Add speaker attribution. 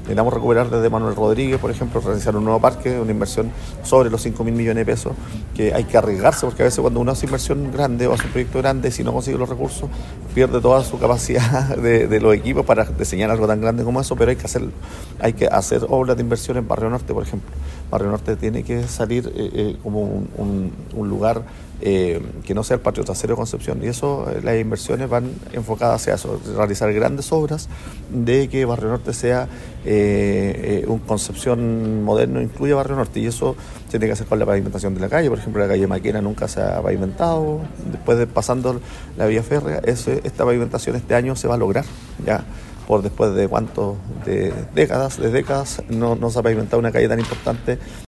Speaker 1: necesitamos recuperar desde Manuel Rodríguez, por ejemplo, realizar un nuevo parque, una inversión sobre los 5.000 millones de pesos, que hay que arriesgarse, porque a veces cuando uno hace inversión grande o hace un proyecto grande, si no consigue los recursos, pierde toda su capacidad de los equipos para diseñar algo tan grande como eso, pero hay que hacer obras de inversión en Barrio Norte, por ejemplo. Barrio Norte tiene que salir como un lugar que no sea el patio trasero de Concepción, y eso, las inversiones van enfocadas hacia eso, realizar grandes obras de que Barrio Norte sea un Concepción moderno, incluye Barrio Norte, y eso se tiene que hacer con la pavimentación de la calle. Por ejemplo, la calle Maquena nunca se ha pavimentado, después de pasando la vía férrea, esta pavimentación este año se va a lograr, ya por después de cuántos, de décadas no se ha pavimentado una calle tan importante